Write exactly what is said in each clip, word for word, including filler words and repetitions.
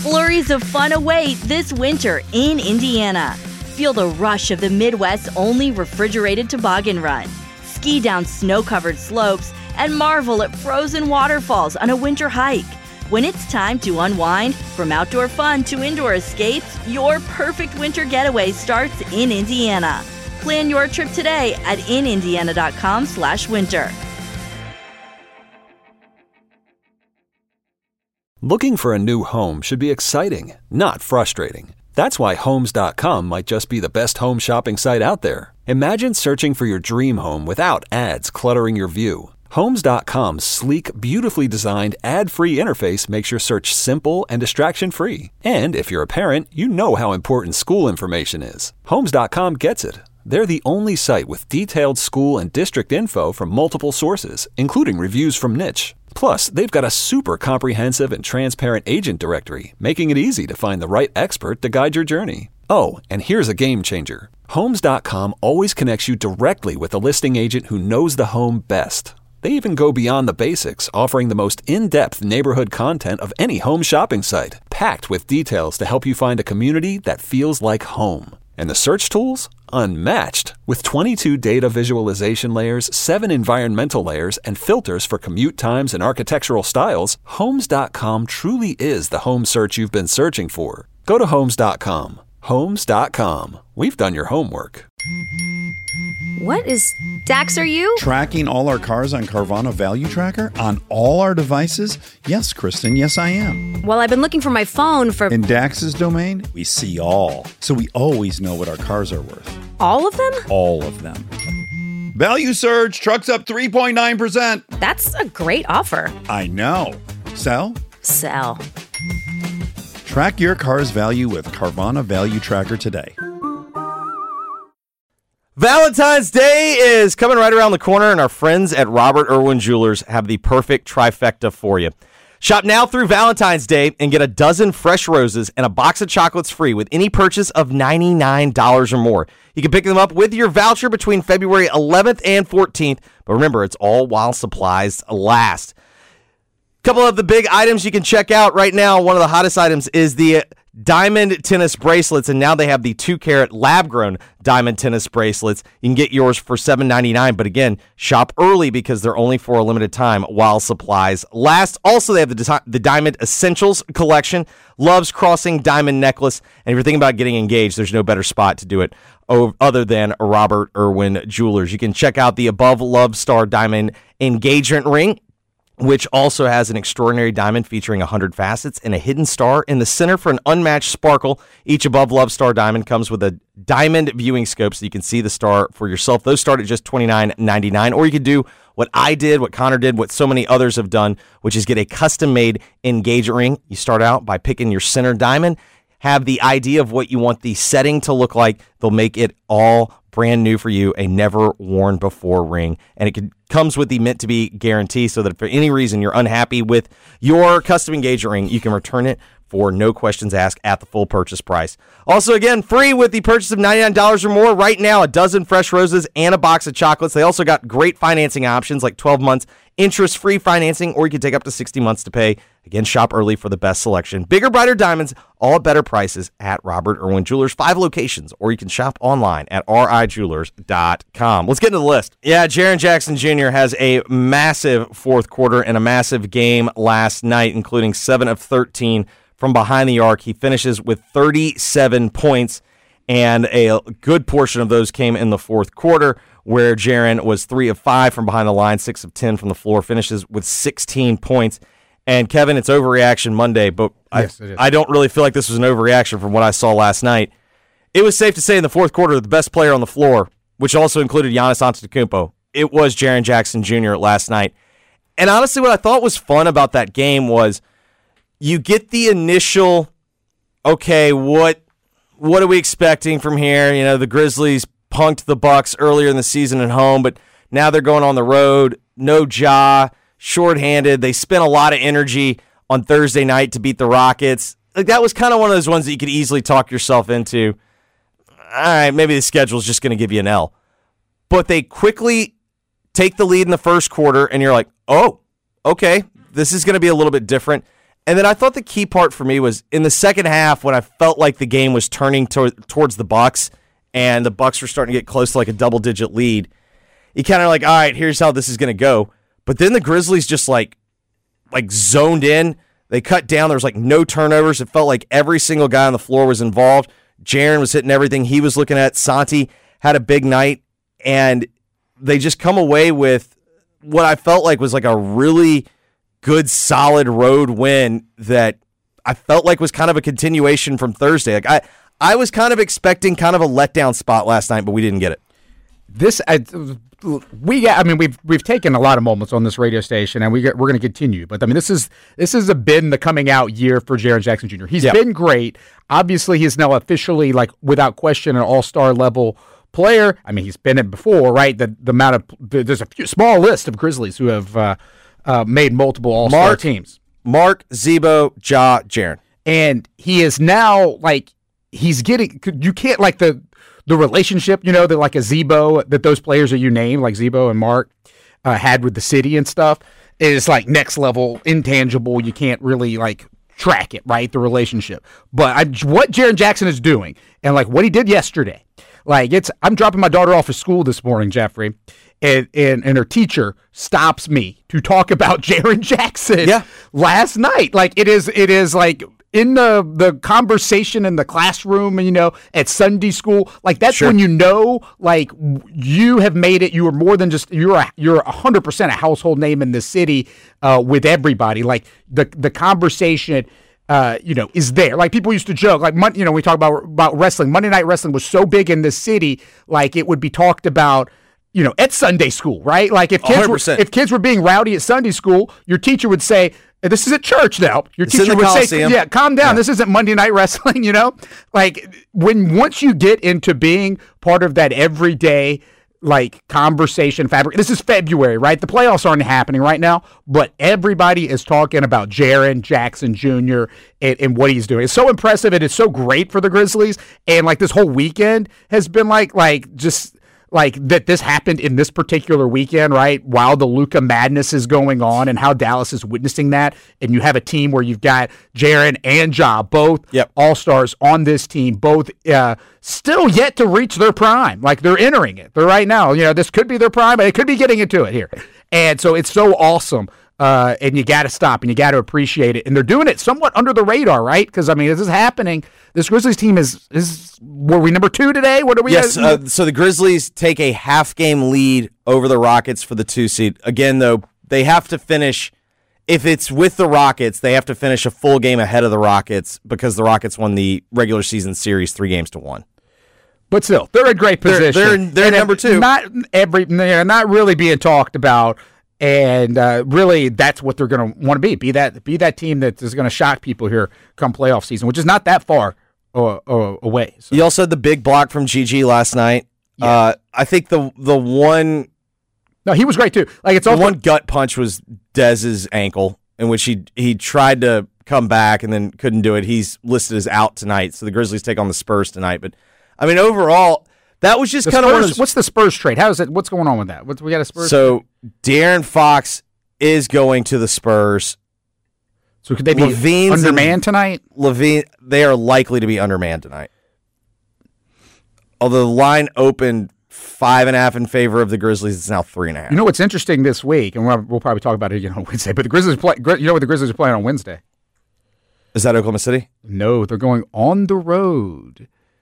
Flurries of fun await this winter in Indiana. Feel the rush of the Midwest's only refrigerated toboggan run. Ski down snow-covered slopes and marvel at frozen waterfalls on a winter hike. When it's time to unwind, from outdoor fun to indoor escapes, your perfect winter getaway starts in Indiana. Plan your trip today at in indiana dot com slash winter. Looking for a new home should be exciting, not frustrating. That's why Homes dot com might just be the best home shopping site out there. Imagine searching for your dream home without ads cluttering your view. Homes dot com's sleek, beautifully designed, ad-free interface makes your search simple and distraction-free. And if you're a parent, you know how important school information is. Homes dot com gets it. They're the only site with detailed school and district info from multiple sources, including reviews from Niche. Plus, they've got a super comprehensive and transparent agent directory, making it easy to find the right expert to guide your journey. Oh, and here's a game changer. Homes dot com always connects you directly with a listing agent who knows the home best. They even go beyond the basics, offering the most in-depth neighborhood content of any home shopping site, packed with details to help you find a community that feels like home. And the search tools? Unmatched. With twenty-two data visualization layers, seven environmental layers, and filters for commute times and architectural styles, Homes dot com truly is the home search you've been searching for. Go to Homes dot com. Homes dot com. We've done your homework. What is Dax, are you? Tracking all our cars on Carvana Value Tracker on all our devices? Yes, Kristen, yes I am. Well, I've been looking for my phone for... In Dax's domain, we see all. So we always know what our cars are worth. All of them? All of them. Value surge, trucks up three point nine percent. That's a great offer. I know. Sell? Sell. Track your car's value with Carvana Value Tracker today. Valentine's Day is coming right around the corner, and our friends at Robert Irwin Jewelers have the perfect trifecta for you. Shop now through Valentine's Day and get a dozen fresh roses and a box of chocolates free with any purchase of ninety-nine dollars or more. You can pick them up with your voucher between February eleventh and fourteenth, but remember, it's all while supplies last. A couple of the big items you can check out right now. One of the hottest items is the diamond tennis bracelets, and now they have the two-carat lab-grown diamond tennis bracelets. You can get yours for seven ninety-nine, but again, shop early because they're only for a limited time while supplies last. Also, they have the, the Diamond Essentials collection, Love's Crossing diamond necklace, and if you're thinking about getting engaged, there's no better spot to do it other than Robert Irwin Jewelers. You can check out the Above Love Star diamond engagement ring, which also has an extraordinary diamond featuring one hundred facets and a hidden star in the center for an unmatched sparkle. Each Above Love Star diamond comes with a diamond viewing scope so you can see the star for yourself. Those start at just twenty-nine ninety-nine, or you could do what I did, what Connor did, what so many others have done, which is get a custom-made engagement ring. You start out by picking your center diamond, have the idea of what you want the setting to look like. They'll make it all brand new for you, a never worn before ring, and it could, comes with the meant to be guarantee, so that if for any reason you're unhappy with your custom engagement ring, you can return it for no questions asked at the full purchase price. Also, again, free with the purchase of ninety-nine dollars or more. Right now, a dozen fresh roses and a box of chocolates. They also got great financing options like twelve months interest-free financing, or you can take up to sixty months to pay. Again, shop early for the best selection. Bigger, brighter diamonds, all at better prices at Robert Irwin Jewelers. Five locations, or you can shop online at r i jewelers dot com. Let's get into the list. Yeah, Jaren Jackson Junior has a massive fourth quarter and a massive game last night, including seven of thirteen from behind the arc. He finishes with thirty-seven points, and a good portion of those came in the fourth quarter, where Jaren was three of five from behind the line, six of ten from the floor, finishes with sixteen points. And Kevin, it's overreaction Monday, but yes, I, I don't really feel like this was an overreaction from what I saw last night. It was safe to say in the fourth quarter, the best player on the floor, which also included Giannis Antetokounmpo, it was Jaren Jackson Junior last night. And honestly, what I thought was fun about that game was you get the initial, okay, what what are we expecting from here? You know, the Grizzlies punked the Bucks earlier in the season at home, but now they're going on the road. No Ja, shorthanded. They spent a lot of energy on Thursday night to beat the Rockets. Like, that was kind of one of those ones that you could easily talk yourself into. All right, maybe the schedule's just going to give you an L. But they quickly take the lead in the first quarter, and you're like, oh, okay, this is going to be a little bit different. And then I thought the key part for me was in the second half when I felt like the game was turning to- towards the Bucks and the Bucks were starting to get close to like a double-digit lead. You kind of like, all right, here's how this is going to go. But then the Grizzlies just like like zoned in. They cut down. There was like no turnovers. It felt like every single guy on the floor was involved. Jaren was hitting everything he was looking at. Santi had a big night. And they just come away with what I felt like was like a really good, solid road win that I felt like was kind of a continuation from Thursday. Like I, I was kind of expecting kind of a letdown spot last night, but we didn't get it. This, I, we, I mean, we've we've taken a lot of moments on this radio station, and we get, we're going to continue. But I mean, this is this has been the coming out year for Jaren Jackson Junior He's yep. been great. Obviously, he's now officially, like without question, an all-star level player. I mean, he's been it before, right? The the amount of there's a few, small list of Grizzlies who have uh, uh, made multiple all-star Mark, teams. Mark, Zebo, Ja, Jaren, and he is now like he's getting. You can't like the. The relationship, you know, that like a Zebo, that those players that you name, like Zebo and Mark, uh, had with the city and stuff, is like next level, intangible. You can't really like track it, right? The relationship. But I, what Jaren Jackson is doing, and like what he did yesterday, like it's. I'm dropping my daughter off at school this morning, Jeffrey, and and, and her teacher stops me to talk about Jaren Jackson. Yeah. Last night, like it is, it is like. In the, the conversation in the classroom, you know, at Sunday school, like that's sure. when you know, like you have made it. You are more than just you're a, you're a hundred percent a household name in the city uh, with everybody. Like the the conversation, uh, you know, is there. Like people used to joke, like you know, we talk about about wrestling. Monday Night Wrestling was so big in the city, like it would be talked about. You know, at Sunday school, right? Like if kids were, if kids were being rowdy at Sunday school, your teacher would say, "This is at church now." Your it's teacher would Coliseum. say, "Yeah, calm down. Yeah. This isn't Monday Night Wrestling." You know, like when once you get into being part of that everyday like conversation fabric. This is February, right? The playoffs aren't happening right now, but everybody is talking about Jaren Jackson Junior and, and what he's doing. It's so impressive, and it's so great for the Grizzlies. And like this whole weekend has been like like just. Like that this happened in this particular weekend, right? While the Luka madness is going on and how Dallas is witnessing that. And you have a team where you've got Jaren and Ja, both yep. all-stars on this team, both uh, still yet to reach their prime. Like they're entering it. They're right now. You know, this could be their prime, but it could be getting into it here. And so it's so awesome. Uh, and you got to stop and you got to appreciate it. And they're doing it somewhat under the radar, right? Because, I mean, this is happening. This Grizzlies team is, is were we number two today? What are we? Yes, uh, so the Grizzlies take a half-game lead over the Rockets for the two seed. Again, though, they have to finish, if it's with the Rockets, they have to finish a full game ahead of the Rockets because the Rockets won the regular season series three games to one. But still, they're in great position. They're, they're, they're number two. Not, every, they're not really being talked about. And uh, really, that's what they're going to want to be. Be that be that team that is going to shock people here come playoff season, which is not that far uh, uh, away. So. You also had the big block from G G last night. Yeah. Uh, I think the the one... No, he was great, too. Like it's The also, one gut punch was Dez's ankle, in which he he tried to come back and then couldn't do it. He's listed as out tonight, so the Grizzlies take on the Spurs tonight. But, I mean, overall... That was just kind of one of those, what's the Spurs trade? How is it? What's going on with that? What's, we got a Spurs. So De'Aaron Fox is going to the Spurs. So could they be Levine's undermanned tonight? Levine, they are likely to be undermanned tonight. Although the line opened five and a half in favor of the Grizzlies, it's now three and a half. You know what's interesting this week, and we'll, we'll probably talk about it again on Wednesday. But the Grizzlies play. You know what the Grizzlies are playing on Wednesday? Is that Oklahoma City? No, they're going on the road.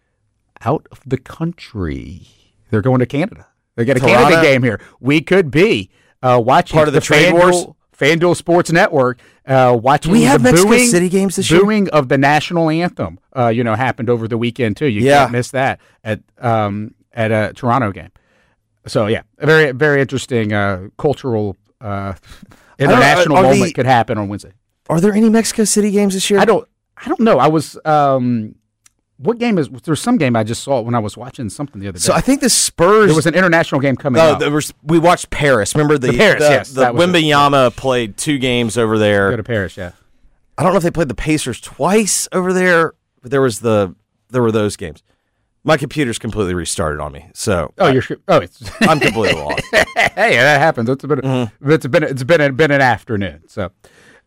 Out of the country. They're going to Canada. They got a Toronto. Canada game here. We could be uh, watching part of the, the trade FanDuel, wars. FanDuel Sports Network uh, watching Do we have the Mexico booing, City games this year? booing of the national anthem. Uh, you know, happened over the weekend too. You yeah. can't miss that at um, at a Toronto game. So yeah, a very very interesting uh, cultural uh, international are, are moment the, could happen on Wednesday. Are there any Mexico City games this year? I don't. I don't know. I was. Um, What game is? There's some game I just saw when I was watching something the other day. So I think the Spurs. There was an international game coming Oh, out. there was, we watched Paris. Remember the, the Paris? the, yes, the that was Wembanyama played two games over there. Go to Paris, yeah. I don't know if they played the Pacers twice over there, but there was the there were those games. My computer's completely restarted on me, so oh, I, you're oh, it's I'm completely lost. Hey, that happens. It's been mm-hmm. it's been it's been a, been an afternoon. So,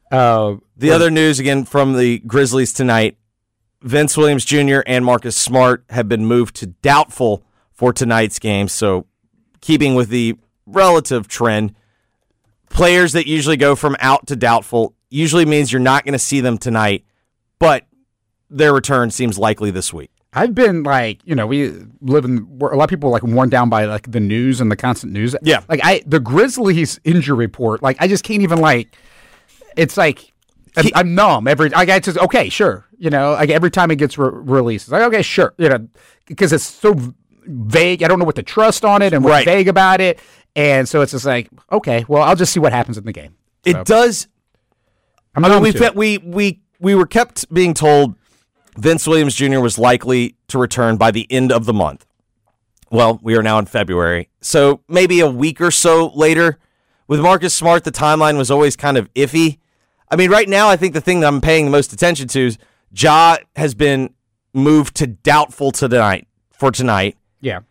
Uh, the other news, again, from the Grizzlies tonight, Vince Williams Junior and Marcus Smart have been moved to doubtful for tonight's game. So keeping with the relative trend, players that usually go from out to doubtful usually means you're not going to see them tonight, but their return seems likely this week. I've been like, you know, we live in, a lot of people are like worn down by like the news and the constant news. Yeah. Like I, the Grizzlies injury report, like I just can't even like, it's like, I'm, He, I'm numb every, I get to, okay, sure. You know, like every time it gets re- released, it's like, okay, sure. You know, because it's so vague. I don't know what to trust on it and what's Right. vague about it. And so it's just like, okay, well, I'll just see what happens in the game. So, it does. I'm I mean, numb we, to it. we, we, we were kept being told Vince Williams Junior was likely to return by the end of the month. Well, we are now in February. So maybe a week or so later. With Marcus Smart, the timeline was always kind of iffy. I mean, right now, I think the thing that I'm paying the most attention to is Ja has been moved to doubtful tonight for tonight. Yeah.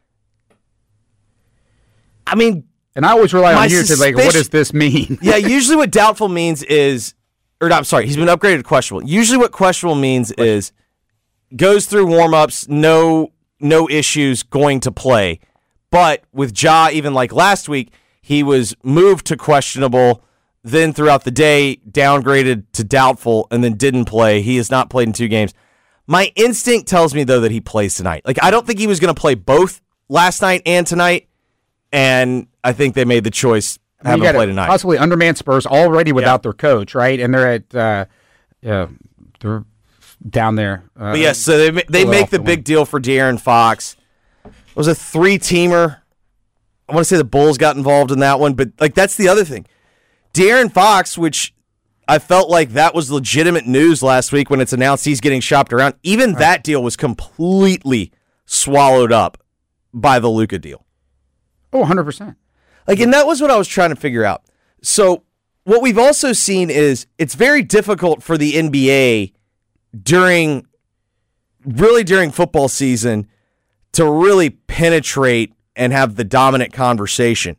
I mean, And I always rely My on you to like, what suspicion- does this mean? yeah, usually what doubtful means is, or no, I'm sorry, he's been upgraded to questionable. Usually what questionable means is goes through warm-ups, no no issues, going to play. But with Ja, even like last week, he was moved to questionable, then throughout the day downgraded to doubtful, and then didn't play. He has not played in two games. My instinct tells me, though, that he plays tonight. Like, I don't think he was going to play both last night and tonight, and I think they made the choice to have You him got play tonight. possibly undermanned Spurs already without Yeah. their coach, right? And they're at, uh, yeah, they're down there. Uh, But yes, so they ma- they pull it make off the the big win. deal for De'Aaron Fox. It was a three-teamer. I want to say the Bulls got involved in that one, but like that's the other thing. De'Aaron Fox, which I felt like that was legitimate news last week when it's announced he's getting shopped around. Even that deal was completely swallowed up by the Luka deal. Oh, one hundred percent. Like, and that was what I was trying to figure out. So what we've also seen is it's very difficult for the N B A during, really during football season to really penetrate and have the dominant conversation.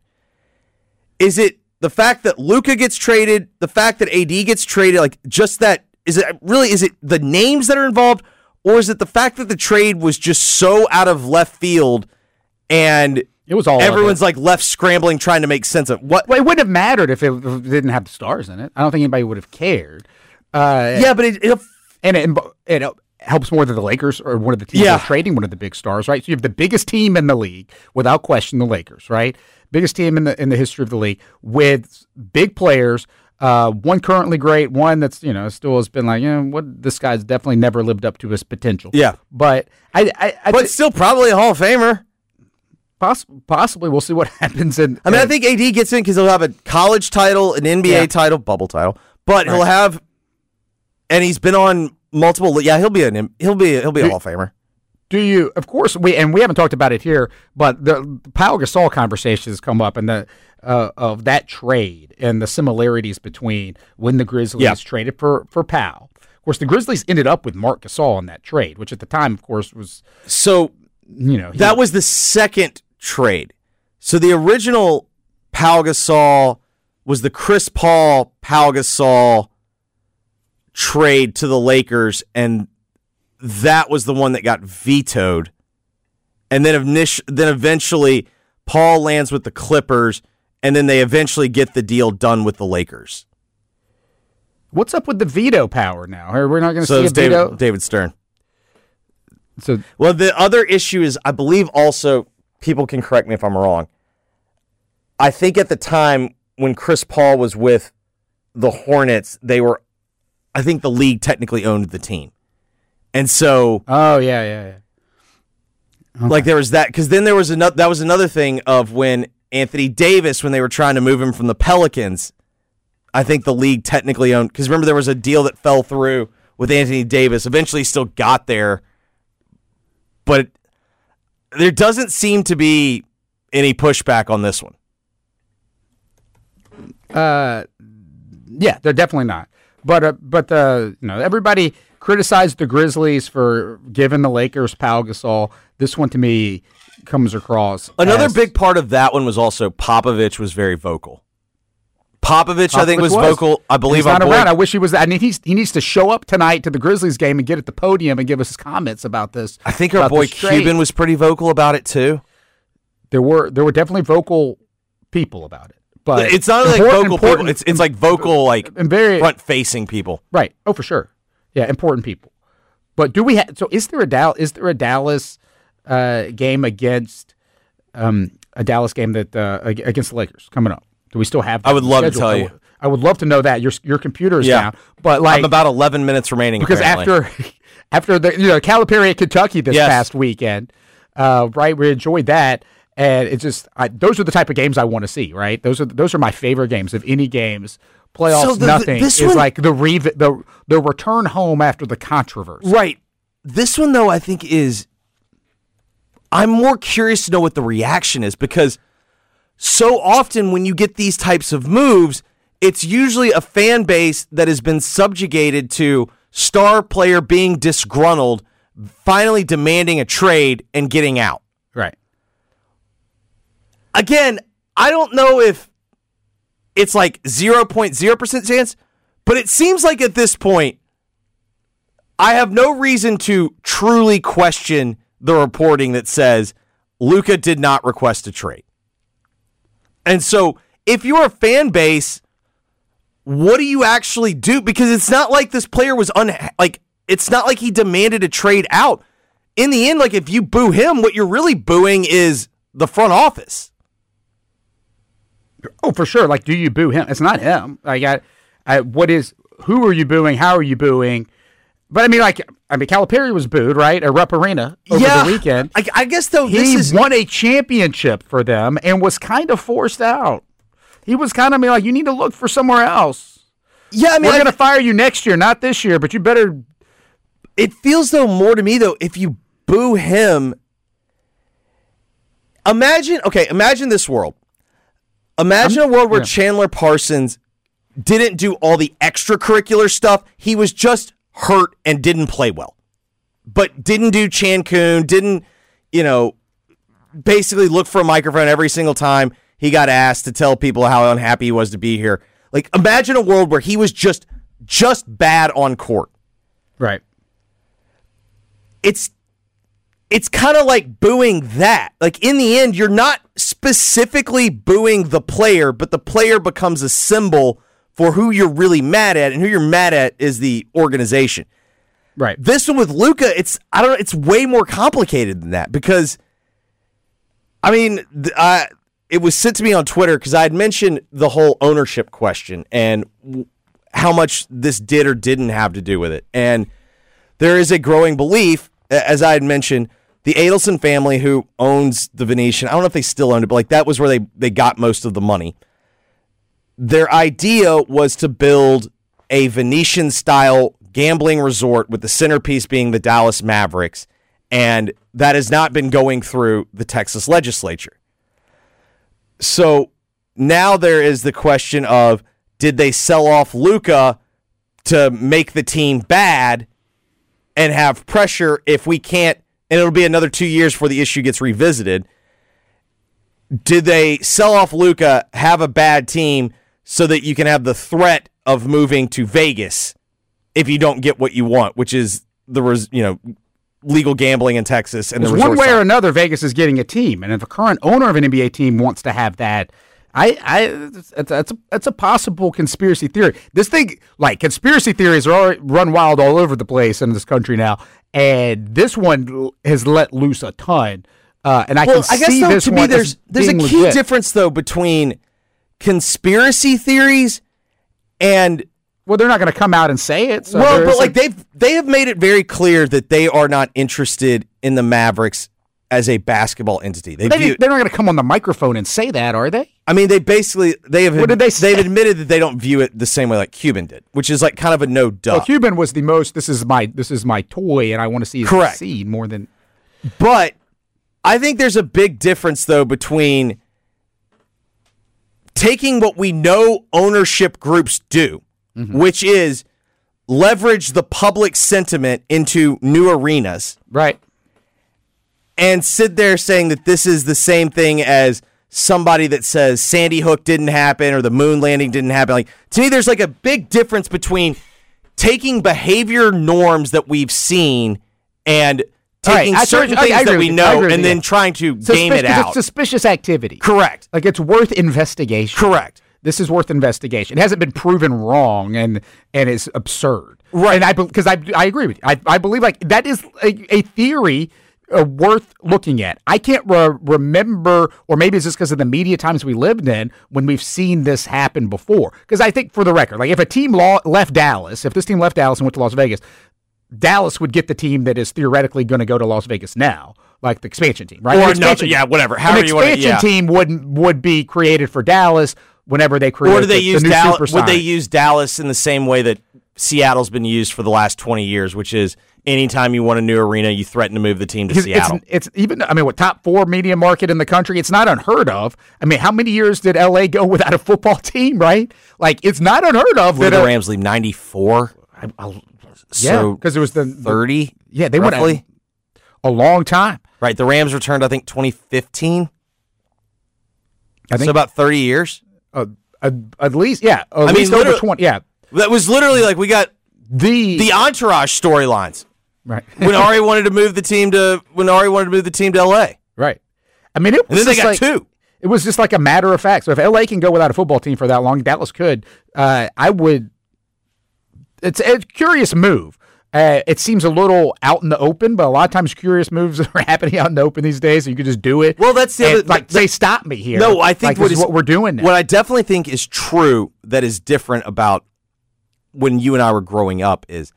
Is it the fact that Luka gets traded, the fact that A D gets traded, like just that, is it really, is it the names that are involved, or is it the fact that the trade was just so out of left field and It was all everyone's of it. like left scrambling trying to make sense of what? Well, it wouldn't have mattered if it, if it didn't have the stars in it. I don't think anybody would have cared. Uh, Yeah, but it, it and it, it helps more that the Lakers are one of the teams Yeah. that are trading one of the big stars, right? So you have the biggest team in the league, without question, the Lakers, right? Biggest team in the in the history of the league with big players. Uh, one currently great, one that's you know still has been like, you know, what this guy's definitely never lived up to his potential. Yeah. but I, I, I but thi- still probably a Hall of Famer. poss- possibly we'll see what happens. In I mean, I uh, think A D gets in because he'll have a college title, an N B A Yeah. title, bubble title, but he'll Right. have, and he's been on multiple. Yeah, he'll be an he'll be he'll be a Hall of Famer. Do you? Of course, we and we haven't talked about it here, but the, the Pau Gasol conversation has come up, and the uh, of that trade and the similarities between when the Grizzlies Yeah. traded for for Pau. Of course, the Grizzlies ended up with Marc Gasol in that trade, which at the time, of course, was So you know he- that was the second trade. So the original Pau Gasol was the Chris Paul Pau Gasol trade to the Lakers, and that was the one that got vetoed. And then init- then eventually Paul lands with the Clippers, and then they eventually get the deal done with the Lakers. What's up with the veto power now? Are we not going to So see it a was veto? David, David Stern. So Well, the other issue is, I believe also, people can correct me if I'm wrong. I think at the time when Chris Paul was with the Hornets, they were, I think the league technically owned the team. And so, oh yeah, yeah, yeah. like, there was that, because then there was another, that was another thing of when Anthony Davis, when they were trying to move him from the Pelicans, I think the league technically owned, because remember there was a deal that fell through with Anthony Davis. Eventually he still got there, but there doesn't seem to be any pushback on this one. Uh, yeah, they're definitely not. But uh, but uh, you know, everybody criticized the Grizzlies for giving the Lakers Pau Gasol. This one to me comes across Another as- big part of that one was also Popovich was very vocal. Popovich, I think, was, was vocal. I believe he's not boy, around. I wish he was. I mean, he's, he needs to show up tonight to the Grizzlies game and get at the podium and give us his comments about this. I think our boy Cuban was pretty vocal about it too. There were there were definitely vocal people about it, but it's not like vocal people. It's it's like vocal, like and very front facing people. Right. Oh, for sure. Yeah, important people. But do we have? So is there a Dallas? Is there a Dallas uh, game against um, a Dallas game that uh, against the Lakers coming up? Do we still have that I would love schedule? to tell you. I would, I would love to know that. Your your computer is yeah. down. But like I'm about eleven minutes remaining. Because apparently. after after the you know Calipari at Kentucky this yes. past weekend, uh, right? We enjoyed that, and it's just I, those are the type of games I want to see. Right? Those are those are my favorite games of any games. Playoffs, so the, nothing is one, like the re- the the return home after the controversy. Right. This one though, I think is. I'm more curious to know what the reaction is because. So often when you get these types of moves, it's usually a fan base that has been subjugated to star player being disgruntled, finally demanding a trade and getting out. Right. Again, I don't know if it's like zero point zero percent chance, but it seems like at this point, I have no reason to truly question the reporting that says Luka did not request a trade. And so, if you're a fan base, what do you actually do? Because it's not like this player was un like it's not like he demanded a trade out. In the end, like if you boo him, what you're really booing is the front office. Oh, for sure. Like, do you boo him? It's not him. Like, I, I, what is? Who are you booing? How are you booing? But I mean, like, I mean, Calipari was booed, right, at Rupp Arena over yeah, the weekend. I, I guess though he this is won a championship for them and was kind of forced out. He was kind of like, you need to look for somewhere else. Yeah, I mean, we're going to fire you next year, not this year, but you better. It feels though more to me though if you boo him. Imagine, okay, imagine this world. Imagine I'm, a world where yeah. Chandler Parsons didn't do all the extracurricular stuff. He was just hurt and didn't play well, but didn't do Cancun, didn't, you know, basically look for a microphone every single time he got asked to tell people how unhappy he was to be here. Like, imagine a world where he was just, just bad on court. Right. It's, it's kind of like booing that. Like, in the end, you're not specifically booing the player, but the player becomes a symbol for who you're really mad at, and who you're mad at is the organization. Right. This one with Luka, it's I don't know, it's way more complicated than that because, I mean, I, it was sent to me on Twitter because I had mentioned the whole ownership question and w- how much this did or didn't have to do with it. And there is a growing belief, as I had mentioned, the Adelson family who owns the Venetian, I don't know if they still own it, but like that was where they, they got most of the money. Their idea was to build a Venetian-style gambling resort with the centerpiece being the Dallas Mavericks, and that has not been going through the Texas legislature. So now there is the question of, did they sell off Luka to make the team bad and have pressure if we can't, and it'll be another two years before the issue gets revisited. Did they sell off Luka, have a bad team, so that you can have the threat of moving to Vegas if you don't get what you want, which is the res, you know legal gambling in Texas and the resort one way side. or another, Vegas is getting a team, and if the current owner of an N B A team wants to have that, I, I, it's, it's a, it's a possible conspiracy theory. This thing, like conspiracy theories, are all, run wild all over the place in this country now, and this one has let loose a ton. Uh, and I well, can I guess see though, this to one me, there's there's a key legit. difference though between conspiracy theories and well, they're not going to come out and say it. So well, but a, like they've they have made it very clear that they are not interested in the Mavericks as a basketball entity. They, they view, they're not going to come on the microphone and say that, are they? I mean, they basically they have what did they say? They've admitted that they don't view it the same way like Cuban did, which is like kind of a no duh. Well, Cuban was the most. This is my this is my toy, and I want to see it Correct. succeed more than. But I think there's a big difference though between taking what we know ownership groups do, mm-hmm. which is leverage the public sentiment into new arenas. Right. And sit there saying that this is the same thing as somebody that says Sandy Hook didn't happen or the moon landing didn't happen. Like, to me, there's like a big difference between taking behavior norms that we've seen and taking right. certain I, I, things I that we you. know and then trying to Suspic- game it out. It's suspicious activity. Correct. Like, it's worth investigation. Correct. This is worth investigation. It hasn't been proven wrong, and and it's absurd. Right. And I because I I agree with you. I I believe like that is a, a theory uh, worth looking at. I can't re- remember, or maybe it's just because of the media times we lived in when we've seen this happen before. Because I think, for the record, like if a team law, left Dallas, if this team left Dallas and went to Las Vegas, Dallas would get the team that is theoretically going to go to Las Vegas now, like the expansion team, right? Or An no, yeah, whatever. An However you want to, expansion yeah. team would would be created for Dallas whenever they create. Or do they the, use the new Dallas? Would they supersonic. use Dallas in the same way that Seattle's been used for the last twenty years, which is anytime you want a new arena, you threaten to move the team to Because Seattle. It's, it's even, I mean, what, top four media market in the country? It's not unheard of. I mean, how many years did L A go without a football team, right? Like, it's not unheard of. Where that the a- Rams leave ninety-four? I, I, Yeah, so because it was the thirty. Yeah, they roughly? went a, a long time. Right. The Rams returned, I think, twenty fifteen. I think So about thirty years. uh, at, at least, yeah, at I mean, least over literally- twenty. Yeah, That was literally like we got the the entourage storylines right, when Ari wanted to move the team to when Ari wanted to move the team to L A. right. I mean, it And was then they just got like, two. It was just like a matter of fact. So if L A can go without a football team for that long, Dallas could. Uh, I would. It's a curious move. Uh, it seems a little out in the open, but a lot of times curious moves are happening out in the open these days, so you can just do it. Well, that's the and, other- like the- say stop me here. No, I think like, what this is is- what we're doing now. What I definitely think is true that is different about when you and I were growing up is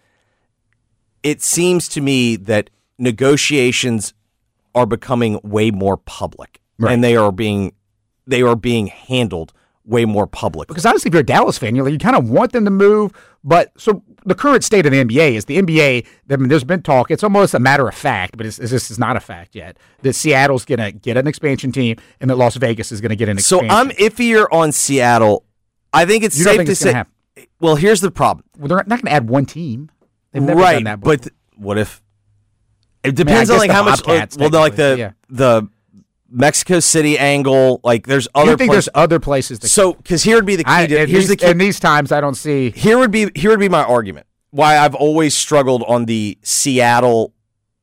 it seems to me that negotiations are becoming way more public, Right. and they are being they are being handled way more public. Because honestly, if you're a Dallas fan, you're like, you kind of want them to move. But so the current state of the N B A is the N B A. I mean, there's been talk. It's almost a matter of fact, but it's, it's just it's not a fact yet. That Seattle's going to get an expansion team, and that Las Vegas is going to get an So expansion. I'm iffier on Seattle. I think it's You don't safe think to it's gonna say. happen? Well, here's the problem. Well, they're not going to add one team. They've never Right, done that before. but th- what if it depends I on guess like the how much? Bobcats, well, the, like the technically, the Mexico City angle. Like there's I other. don't think places. there's other places. That So, because here would be the key. I, to, in, here's these, the key. in these times, I don't see. Here would be here would be my argument. Why I've always struggled on the Seattle,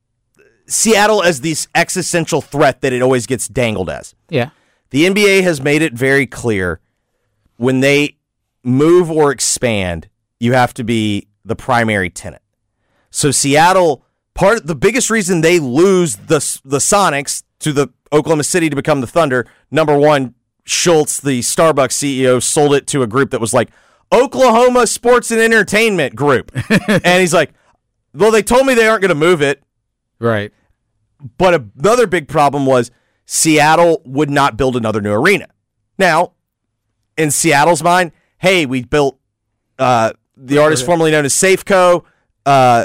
Seattle as this existential threat that it always gets dangled as. Yeah. The N B A has made it very clear when they move or expand, you have to be the primary tenant. So Seattle, part the biggest reason they lose the the Sonics to the Oklahoma City to become the Thunder, number one, Schultz, the Starbucks C E O, sold it to a group that was like Oklahoma Sports and Entertainment Group. And he's like, well, they told me they aren't going to move it. Right. But another big problem was Seattle would not build another new arena. Now, in Seattle's mind, hey, we built uh, the artist formerly known as Safeco, uh,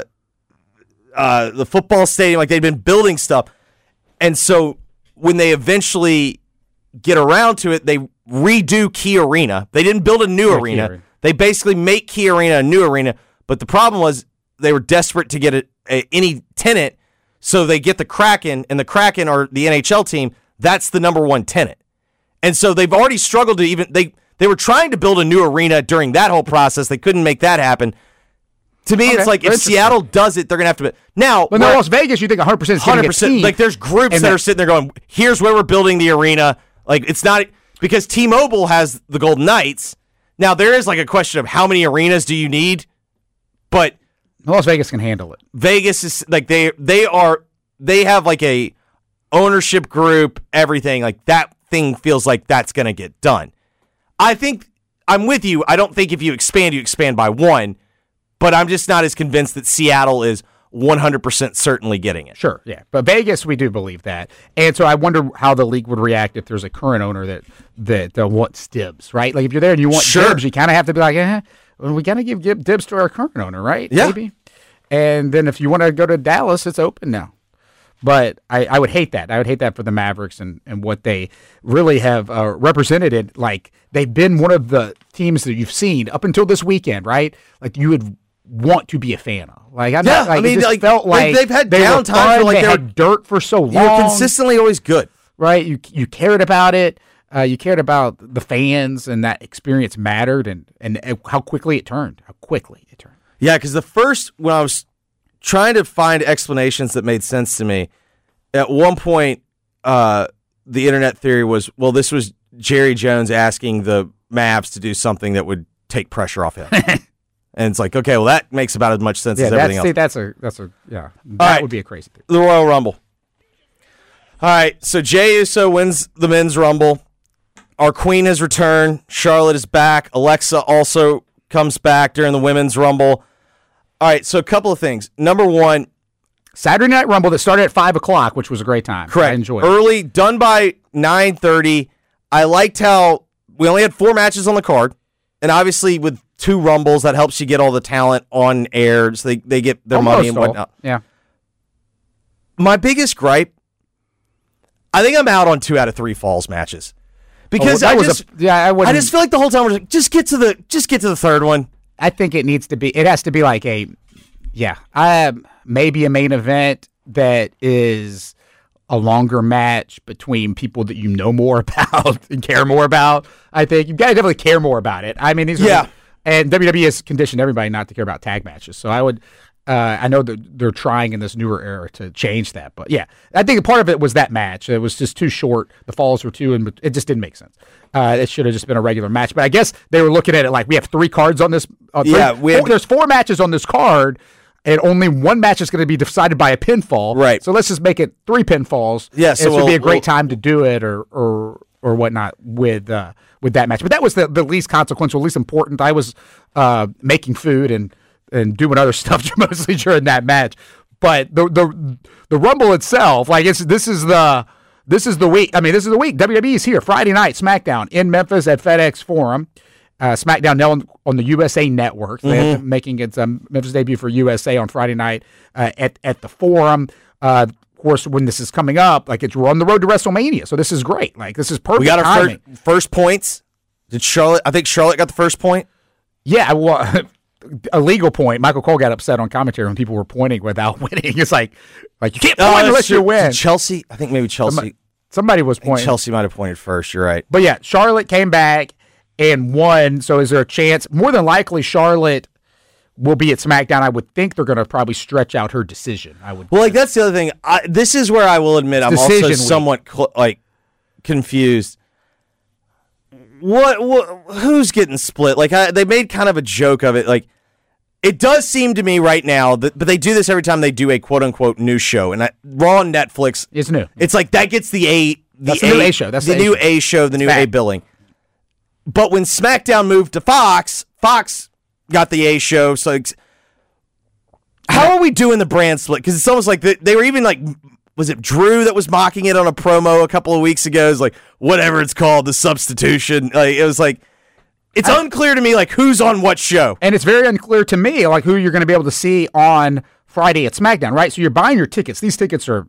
uh, the football stadium, like they'd been building stuff. And so when they eventually get around to it, they redo Key Arena. They didn't build a new Yeah, Key arena. Arena. They basically make Key Arena a new arena. But the problem was they were desperate to get a, a, any tenant, so they get the Kraken, and the Kraken are the N H L team. That's the number one tenant. And so they've already struggled to even they they were trying to build a new arena during that whole process. They couldn't make that happen. To me, Okay, it's like if interesting. Seattle does it, they're gonna have to. Now, But now Las Vegas, you think one hundred percent is hundred getting a percent. team. Like there's groups and that that- are sitting there going, "Here's where we're building the arena." Like it's not because T-Mobile has the Golden Knights. Now there is like a question of how many arenas do you need, but Las Vegas can handle it. Vegas is like they they are they have like a ownership group, everything like that thing feels like that's gonna get done. I think I'm with you. I don't think if you expand, you expand by one, but I'm just not as convinced that Seattle is one hundred percent certainly getting it. Sure, yeah. But Vegas, we do believe that. And so I wonder how the league would react if there's a current owner that that uh, wants dibs, right? Like if you're there and you want Sure. dibs, you kind of have to be like, eh, well, we got to give, give dibs to our current owner, right? Yeah. Maybe. And then if you want to go to Dallas, it's open now. But I, I would hate that. I would hate that for the Mavericks and, and what they really have uh, represented. It like they've been one of the teams that you've seen up until this weekend, right? Like you would want to be a fan of. Like I'm Yeah, not, like, I mean, it just like, felt like, like they've had they were down times fun, where, like, they they had were- dirt for so long. You're consistently always good. right? You you cared about it. Uh, you cared about the fans, and that experience mattered, and, and how quickly it turned. How quickly it turned. Yeah, because the first, when I was trying to find explanations that made sense to me, at one point, uh, the internet theory was, well, this was Jerry Jones asking the Mavs to do something that would take pressure off him. And it's like, okay, well, that makes about as much sense yeah, as everything that's, else. See, that's a, that's a, yeah, that right. would be a crazy thing. The Royal Rumble. All right, so Jey Uso wins the men's Rumble. Our queen has returned. Charlotte is back. Alexa also comes back during the women's Rumble. All right, so a couple of things. Number one, Saturday Night Rumble that started at five o'clock, which was a great time. correct. I enjoyed it. Early, done by nine thirty. I liked how we only had four matches on the card, and obviously with two Rumbles, that helps you get all the talent on air, so they, they get their money and Almost all. whatnot. Yeah. My biggest gripe, I think I'm out on two out of three Falls matches. Because Oh, that I was just, a, yeah, I I wouldn't. just feel like the whole time we're like, just get to the just get to the third one. I think it needs to be. It has to be like a, yeah, uh, maybe a main event that is a longer match between people that you know more about and care more about. I think you've got to definitely care more about it. I mean, these are, Yeah. and W W E has conditioned everybody not to care about tag matches. So I would, uh, I know that they're trying in this newer era to change that, but yeah, I think part of it was that match. It was just too short. The falls were too, and it just didn't make sense. Uh, it should have just been a regular match. But I guess they were looking at it like we have three cards on this. Uh, three, Yeah, we four, have- there's four matches on this card. And only one match is going to be decided by a pinfall. Right. So let's just make it three pinfalls. Yeah, so this would we'll- be a great we'll- time to do it, or or or whatnot with uh, with that match. But that was the, the least consequential, least important. I was uh, making food and and doing other stuff mostly during that match. But the the the Rumble itself, like it's this is the this is the week. I mean, this is the week. W W E is here Friday night, SmackDown in Memphis at FedEx Forum. Uh, SmackDown now on, on the U S A Network. They're Mm-hmm. making its um, Memphis debut for U S A on Friday night uh, at at the Forum. Uh, of course, when this is coming up, like it's we're on the road to WrestleMania, so this is great. Like this is perfect. We got our timing. first, first points. Did Charlotte? I think Charlotte got the first point. Yeah, well, a legal point. Michael Cole got upset on commentary when people were pointing without winning. It's like, like you can't point that's unless you true. win. Did Chelsea? I think maybe Chelsea. Somebody, somebody was I think pointing. Chelsea might have pointed first. You're right. But yeah, Charlotte came back and won. So is there a chance? More than likely, Charlotte will be at SmackDown. I would think they're going to probably stretch out her decision. I would. Well, like that's the other thing. I, this is where I will admit I'm Decision also week. somewhat cl- like confused. What, what? Who's getting split? Like I, they made kind of a joke of it. Like it does seem to me right now that, but they do this every time they do a quote unquote new show. And I, Raw on Netflix, It's new. It's like that gets the A. The That's the new A show. That's the, the A new show. A show. The new A fact. billing. But when SmackDown moved to Fox, Fox got the A show. So it's, how are we doing the brand split? Because it's almost like they, they were even like, was it Drew that was mocking it on a promo a couple of weeks ago? It's like, whatever it's called, the substitution. Like it was like, it's I- unclear to me like who's on what show. And it's very unclear to me, like who you're going to be able to see on Friday at SmackDown, right? So you're buying your tickets. These tickets are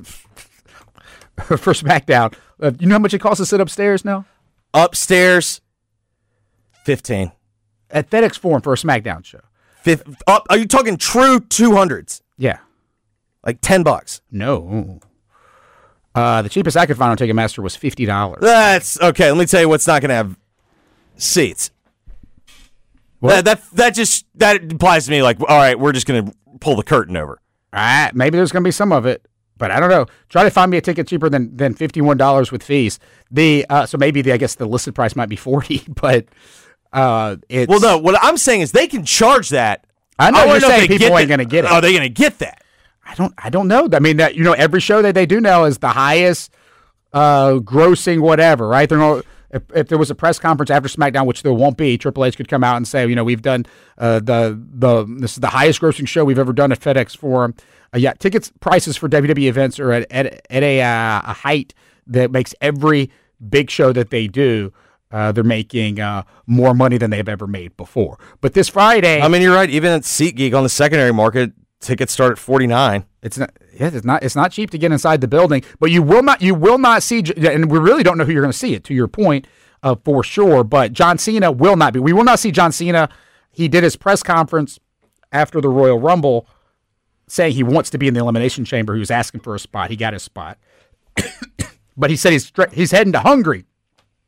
for SmackDown. Uh, you know how much it costs to sit upstairs now Upstairs, fifteen. at FedEx Forum for a SmackDown show? Fifth, up, are you talking true two hundreds? Yeah. Like ten bucks. No. Uh, the cheapest I could find on Ticketmaster was fifty dollars. That's okay. Let me tell you what's not going to have seats. That, that that just that implies to me like, all right, we're just going to pull the curtain over. All right, maybe there's going to be some of it, but I don't know. Try to find me a ticket cheaper than than fifty-one dollars with fees. The uh, so maybe the I guess the listed price might be forty, but uh, it's Well, no, what I'm saying is they can charge that. I know wanna you're if saying they people get ain't that. going to get it. Are they going to get that? I don't. I don't know. I mean, that you know, every show that they do now is the highest uh, grossing whatever, right? They're not, if, if there was a press conference after SmackDown, which there won't be, Triple H could come out and say, you know, we've done uh, the the this is the highest grossing show we've ever done at FedEx Forum. Uh, yeah, tickets prices for W W E events are at at, at a uh, a height that makes every big show that they do. Uh, they're making uh, more money than they've ever made before. But this Friday, I mean, you're right. Even at SeatGeek on the secondary market, tickets start at forty-nine. It's not. Yeah, it's not. It's not cheap to get inside the building, but you will not. You will not see. And we really don't know who you're going to see it. To your point, uh, for sure. But John Cena will not be. We will not see John Cena. He did his press conference after the Royal Rumble, saying he wants to be in the Elimination Chamber. He was asking for a spot. He got his spot, but he said he's he's heading to Hungary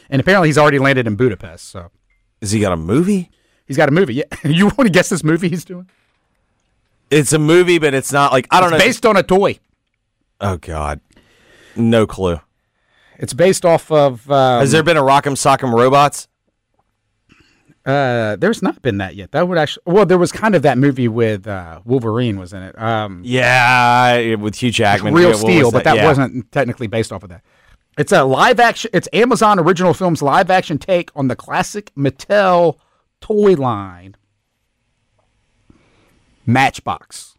And apparently he's already landed in Budapest. So, Is he got a movie? he's got a movie. Yeah. You want to guess this movie he's doing? It's a movie, but it's not like I don't It's know. based on a toy. Oh God, no clue. It's based off of. Um, Has there been a Rock'em Sock'em Robots? Uh, there's not been that yet. That would actually. Well, there was kind of that movie with uh, Wolverine was in it. Um, Yeah, with Hugh Jackman. Real Yeah, what Steel, was but that Yeah. wasn't technically based off of that. It's a live action. It's Amazon Original Films live action take on the classic Mattel toy line, Matchbox.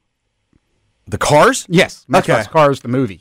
The Cars. Yes, Matchbox Okay. Cars, the movie.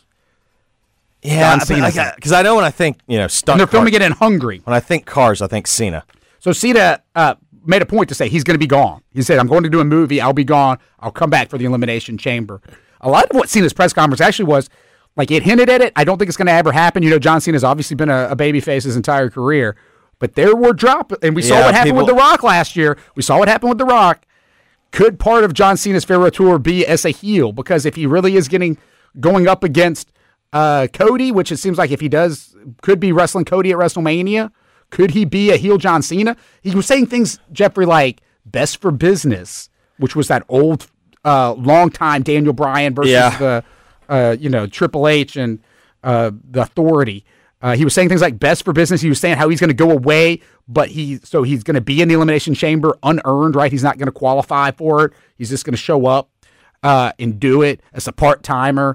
Yeah, John Cena's in it. because I know when I think you know stunt. And they're filming cars- it in Hungary. When I think Cars, I think Cena. So Cena uh, made a point to say he's going to be gone. He said, I'm going to do a movie. I'll be gone. I'll come back for the Elimination Chamber. A lot of what Cena's press conference actually was, like, it hinted at it. I don't think it's going to ever happen. You know, John Cena's obviously been a, a babyface his entire career. But there were drop, and we saw Yeah, what happened people- with The Rock last year. We saw what happened with The Rock. Could part of John Cena's farewell tour be as a heel? Because if he really is getting going up against uh, Cody, which it seems like if he does, could be wrestling Cody at WrestleMania, could he be a heel John Cena? He was saying things, Jeffrey, like best for business, which was that old, uh, long time Daniel Bryan versus Yeah. the, uh, you know, Triple H and uh, the Authority. Uh, he was saying things like best for business. He was saying how he's going to go away, but he so he's going to be in the Elimination Chamber unearned, right? He's not going to qualify for it. He's just going to show up uh, and do it as a part timer.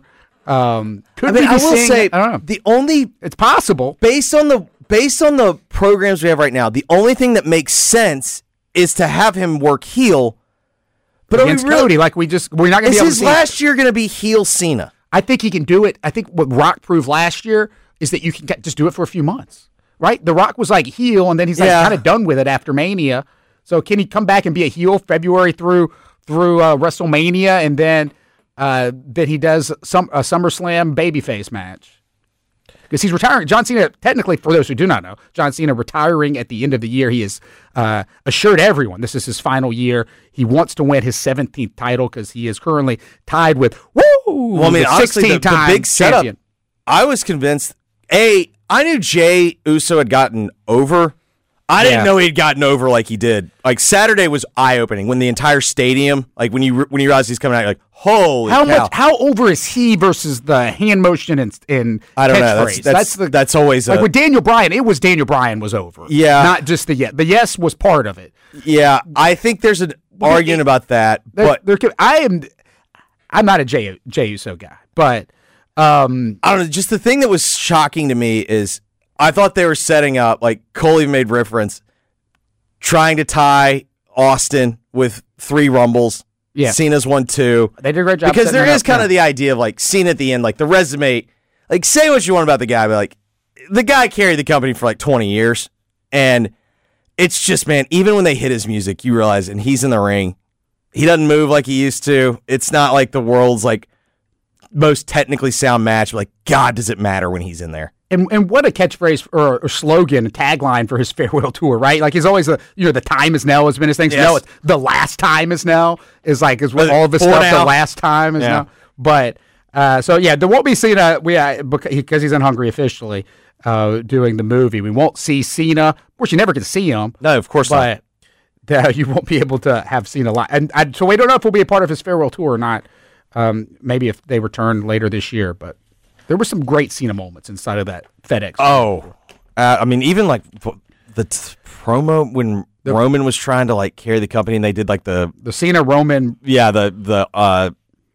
Um, could I mean, we be I will seeing- say I don't know. the only It's possible. based on the based on the programs we have right now, the only thing that makes sense is to have him work heel. But are we Against really, Cody, like we just we're not going to is be able to his see. last year going to be heel Cena? I think he can do it. I think what Rock proved last year is that you can get, just do it for a few months, right? The Rock was like heel, and then he's like Yeah. kind of done with it after Mania. So can he come back and be a heel February through through uh, WrestleMania, and then uh, then he does some a SummerSlam babyface match? Because he's retiring. John Cena, technically, for those who do not know, John Cena retiring at the end of the year. He has uh, assured everyone this is his final year. He wants to win his seventeenth title because he is currently tied with, woo, Well, I mean, the honestly, the, the sixteen-time big setup. champion. I was convinced. A, I knew Jay Uso had gotten over. I didn't Yeah. know he'd gotten over like he did. Like Saturday was eye opening when the entire stadium, like when you re- when you realize he's coming out, you're like holy How cow. much? How over is he versus the hand motion and, and I don't know. catchphrase? That's- that's- that's always like a- with Daniel Bryan. It was Daniel Bryan was over. Yeah. not just the yes. The yes was part of it. Yeah, I think there's an argument about that, There- but there could- I am. I'm not a Jey Jey Uso guy, but um, I don't know. Just the thing that was shocking to me is I thought they were setting up, like Cole even made reference, trying to tie Austin with three Rumbles. Yeah. Cena's won two. they did a great job Because setting there it is up, kind yeah. of the idea of like Cena at the end, like the resume, like say what you want about the guy, but like the guy carried the company for like twenty years. And it's just, man, even when they hit his music, you realize, and he's in the ring, he doesn't move like he used to. It's not like the world's like most technically sound match. But like, God, does it matter when he's in there? And and what a catchphrase or, or slogan, a tagline for his farewell tour, right? Like he's always the you know the time is now has been his thing. So Yes. no, it's the last time is now is like is what Was it all of his four stuff. now? The last time is Yeah. now, but uh, so yeah, there won't be Cena. We uh, because he's in Hungary officially uh, doing the movie. We won't see Cena. Of course, you never get to see him. No, of course not. But uh, you won't be able to have Cena live. And I, so we don't know if we'll be a part of his farewell tour or not. Um, maybe if they return later this year, but. There were some great Cena moments inside of that FedEx. Oh, uh, I mean, even like f- the t- promo when Roman was trying to like carry the company, and they did like the The Cena Roman. yeah the the uh,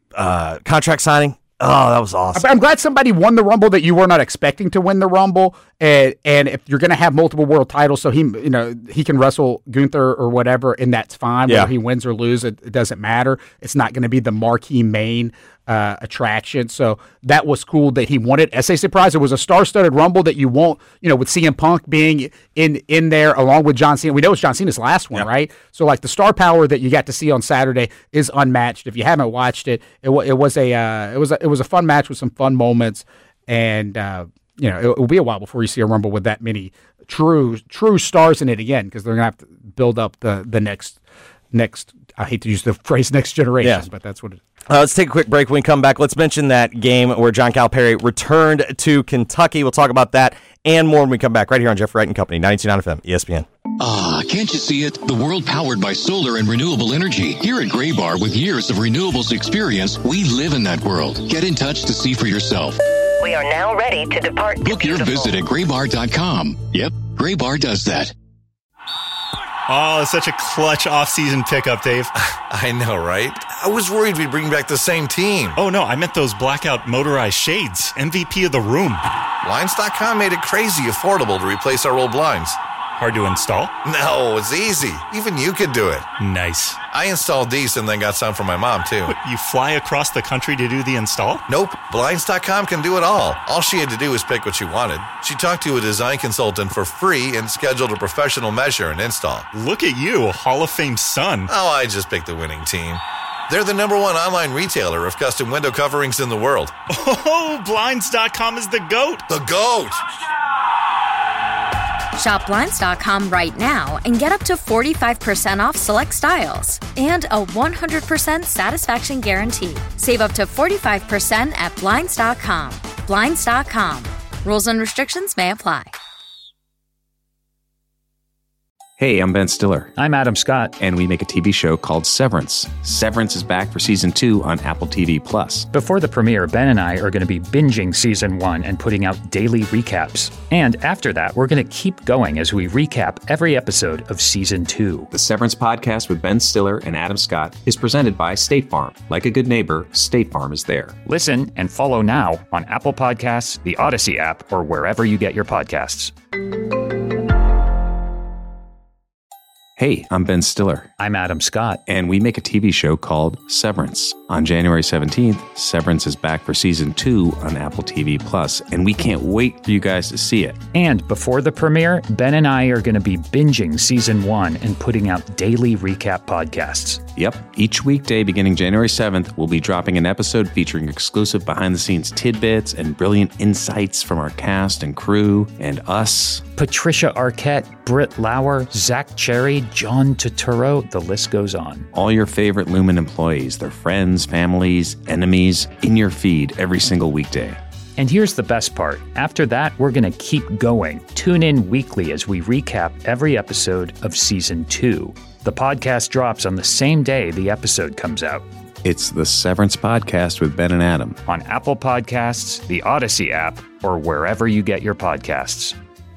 uh, contract signing. Oh, that was awesome. I'm glad somebody won the Rumble that you were not expecting to win the Rumble, and and if you're going to have multiple world titles, so he you know he can wrestle Gunther or whatever, and that's fine. Yeah. Whether he wins or loses, it, it doesn't matter. It's not going to be the marquee main uh, attraction. So that was cool that he won it. As a surprise, it was a star-studded Rumble that you won't you know with C M Punk being in in there along with John Cena. We know it's John Cena's last one, Yep. right? So like the star power that you got to see on Saturday is unmatched. If you haven't watched it, it, wa- it was a uh, it was a, it was a fun match with some fun moments, and uh, you know it, it will be a while before you see a Rumble with that many true true stars in it again because they're gonna have to build up the the next next. I hate to use the phrase next generation, Yeah. but that's what it is. Uh, let's take a quick break. When we come back, let's mention that game where John Calipari returned to Kentucky. We'll talk about that and more when we come back right here on Jeff Wright and Company, ninety-two point nine F M, E S P N. Ah, can't you see it? The world powered by solar and renewable energy. Here at Gray Bar, with years of renewables experience, we live in that world. Get in touch to see for yourself. We are now ready to depart. Book your visit at gray bar dot com. Yep, Gray Bar does that. Oh, such a clutch off-season pickup, Dave. I know, right? I was worried we'd bring back the same team. Oh, no, I meant those blackout motorized shades. M V P of the room. Blinds dot com made it crazy affordable to replace our old blinds. Hard to install? No, it's easy. Even you could do it. Nice. I installed these and then got some for my mom, too. What, you fly across the country to do the install? Nope. Blinds dot com can do it all. All she had to do was pick what she wanted. She talked to a design consultant for free and scheduled a professional measure and install. Look at you, a Hall of Fame son. Oh, I just picked the winning team. They're the number one online retailer of custom window coverings in the world. Oh, Blinds dot com is the GOAT. The GOAT! Shop Blinds dot com right now and get up to forty-five percent off select styles and a one hundred percent satisfaction guarantee. Save up to forty-five percent at Blinds dot com. Blinds dot com. Rules and restrictions may apply. Hey, I'm Ben Stiller. I'm Adam Scott. And we make a T V show called Severance. Severance is back for season two on Apple T V Plus. Before the premiere, Ben and I are going to be binging season one and putting out daily recaps. And after that, we're going to keep going as we recap every episode of season two. The Severance podcast with Ben Stiller and Adam Scott is presented by State Farm. Like a good neighbor, State Farm is there. Listen and follow now on Apple Podcasts, the Odyssey app, or wherever you get your podcasts. Hey, I'm Ben Stiller. I'm Adam Scott. And we make a T V show called Severance. On January seventeenth, Severance is back for season two on Apple T V Plus, and we can't wait for you guys to see it. And before the premiere, Ben and I are going to be binging season one and putting out daily recap podcasts. Yep. Each weekday beginning January seventh, we'll be dropping an episode featuring exclusive behind-the-scenes tidbits and brilliant insights from our cast and crew and us. Patricia Arquette, Britt Lauer, Zach Cherry, John Turturro, the list goes on. All your favorite Lumen employees, their friends, families, enemies, in your feed every single weekday. And here's the best part. After that, we're going to keep going. Tune in weekly as we recap every episode of season two. The podcast drops on the same day the episode comes out. It's the Severance Podcast with Ben and Adam. On Apple Podcasts, the Odyssey app, or wherever you get your podcasts.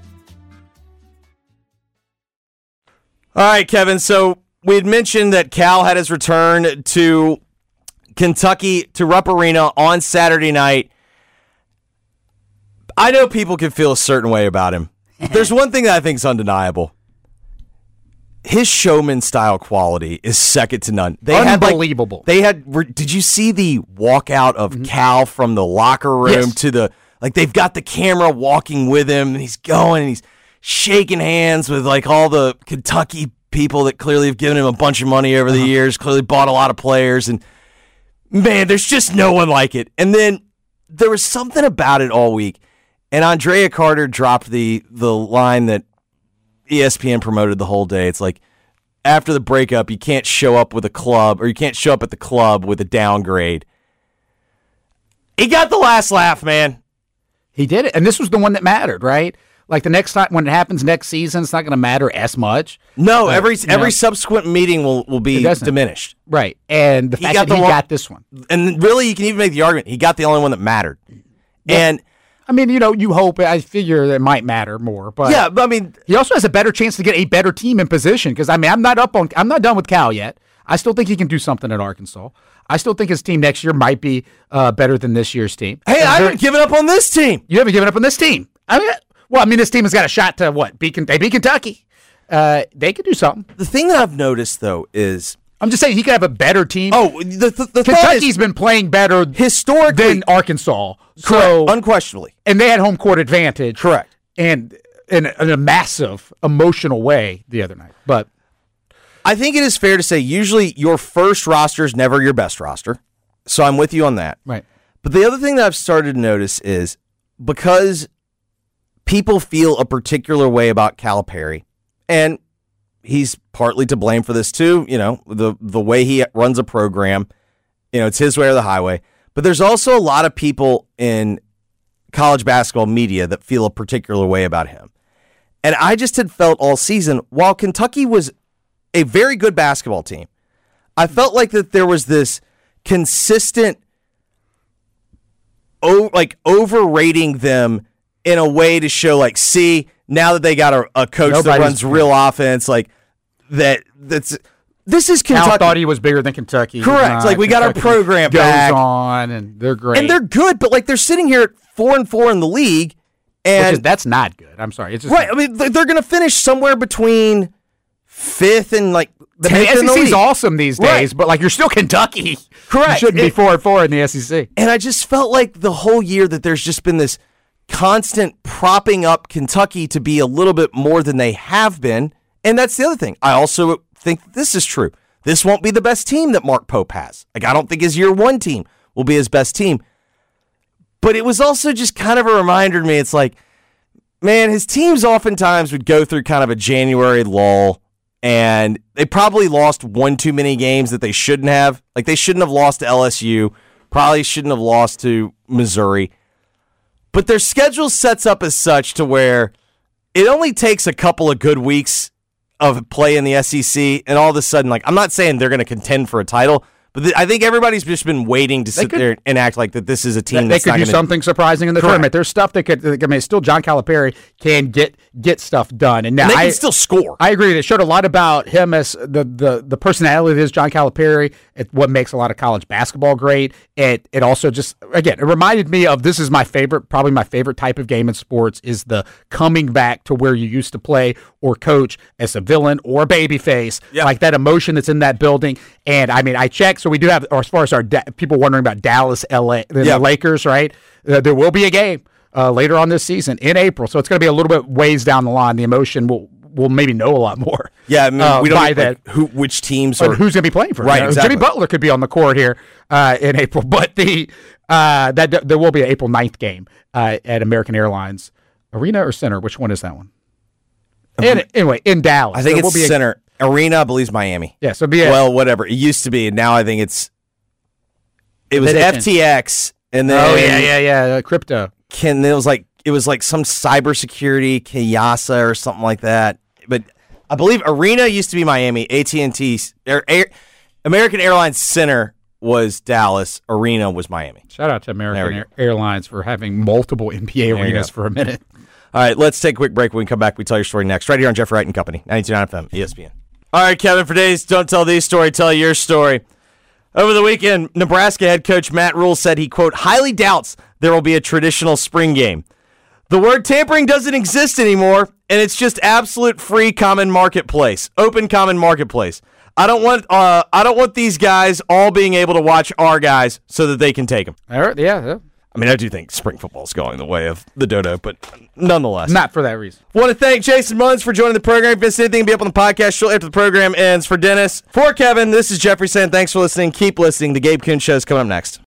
All right, Kevin. So we had mentioned that Cal had his return to Kentucky, to Rupp Arena on Saturday night. I know people can feel a certain way about him. There's one thing that I think is undeniable. His showman style quality is second to none. They Unbelievable. Had like, they had. Did you see the walkout of mm-hmm. Cal from the locker room yes. to the like? They've got the camera walking with him, and he's going, and he's shaking hands with like all the Kentucky people that clearly have given him a bunch of money over the uh-huh. years. Clearly bought a lot of players, and man, there's just no one like it. And then there was something about it all week. And Andrea Carter dropped the the line that E S P N promoted the whole day. It's like, after the breakup, you can't show up with a club, or you can't show up at the club with a downgrade. He got the last laugh, man. He did it. And this was the one that mattered, right? Like the next time, when it happens next season, it's not going to matter as much. No, but, every every know, subsequent meeting will, will be diminished. Right. And the he fact got that the he one, got this one. And really, you can even make the argument, he got the only one that mattered. Yeah. And I mean, you know, you hope, I figure that it might matter more. But yeah, but I mean, he also has a better chance to get a better team in position. Because I mean, I'm not up on, I'm not done with Cal yet. I still think he can do something at Arkansas. I still think his team next year might be uh, better than this year's team. Hey, I haven't given up on this team. You haven't given up on this team. I mean, well, I mean, this team has got a shot to what? Beat, they beat Kentucky. Uh, they could do something. The thing that I've noticed though is, I'm just saying he could have a better team. Oh, the, the, the Kentucky's is, been playing better historically than Arkansas. Correct, so, unquestionably. And they had home court advantage. Correct. And in a, in a massive emotional way the other night. But I think it is fair to say usually your first roster is never your best roster. So I'm with you on that. Right. But the other thing that I've started to notice is because people feel a particular way about Calipari, and he's partly to blame for this too, you know, the the way he runs a program, you know, it's his way or the highway. But there's also a lot of people in college basketball media that feel a particular way about him. And I just had felt all season, while Kentucky was a very good basketball team, I felt like that there was this consistent, oh, like overrating them in a way to show, like, see, now that they got a, a coach Nobody's that runs real offense, like that. That's this is Kentucky. Cal thought he was bigger than Kentucky. Correct. Like we Kentucky got our program goes back on, and they're great, and they're good. But like they're sitting here at four and four in the league, and is, that's not good. I'm sorry. It's just right. I mean, they're, they're going to finish somewhere between fifth and like the tenth S E C is awesome these days, right. but like you're still Kentucky. Correct. You shouldn't it, be four and four in the S E C. And I just felt like the whole year that there's just been this constant propping up Kentucky to be a little bit more than they have been. And that's the other thing. I also think this is true. This won't be the best team that Mark Pope has. Like, I don't think his year one team will be his best team. But it was also just kind of a reminder to me. It's like, man, his teams oftentimes would go through kind of a January lull, and they probably lost one too many games that they shouldn't have. Like, they shouldn't have lost to L S U, probably shouldn't have lost to Missouri. But their schedule sets up as such to where it only takes a couple of good weeks of play in the S E C, and all of a sudden, like, I'm not saying they're going to contend for a title, but th- I think everybody's just been waiting to sit could, there and act like that this is a team they that's could not do gonna, something surprising in the correct. tournament. There's stuff that could. I mean, still John Calipari can get get stuff done, and now and they I, can still score. I agree. It showed a lot about him as the the the personality that is John Calipari. It, what makes a lot of college basketball great. It it also just again it reminded me of this is my favorite, probably my favorite type of game in sports is the coming back to where you used to play or coach as a villain or a babyface, yep. like that emotion that's in that building. And I mean, I checked, so we do have, or as far as our da- people wondering about Dallas, L A, the yep. Lakers, right? Uh, there will be a game uh, later on this season in April, so it's going to be a little bit ways down the line. The emotion will we'll maybe know a lot more. Yeah, I mean, uh, we don't know that. Like, who, which teams are who's going to be playing for. Right, you know? exactly. Jimmy Butler could be on the court here uh, in April, but the uh, that there will be an April ninth game uh, at American Airlines Arena or Center. Which one is that one? In, anyway, in Dallas. I think there it's will be Center. A, Arena, I believe, is Miami. Yeah, so be a, well, whatever. It used to be, and now I think it's. It was F T X, and then oh yeah, yeah, yeah, uh, crypto. Can it was like it was like some cybersecurity Kiyasa or something like that. But I believe Arena used to be Miami. A T and T, Air, Air, American Airlines Center was Dallas. Arena was Miami. Shout out to American Air, Airlines for having multiple N B A there arenas for a minute. All right, let's take a quick break. When we come back, we tell your story next, right here on Jeff Wright and Company, ninety-two point nine F M, E S P N. All right, Kevin, for today's Don't Tell These story, tell your story. Over the weekend, Nebraska head coach Matt Rule said he, quote, highly doubts there will be a traditional spring game. The word tampering doesn't exist anymore, and it's just absolute free common marketplace, open common marketplace. I don't want uh, I don't want these guys all being able to watch our guys so that they can take them. All right, yeah, yeah. I mean, I do think spring football is going the way of the dodo, but nonetheless. Not for that reason. Want to thank Jason Mullins for joining the program. If you missed anything, be up on the podcast shortly after the program ends. For Dennis, for Kevin, this is Jeffrey saying thanks for listening. Keep listening. The Gabe Kuhn Show is coming up next.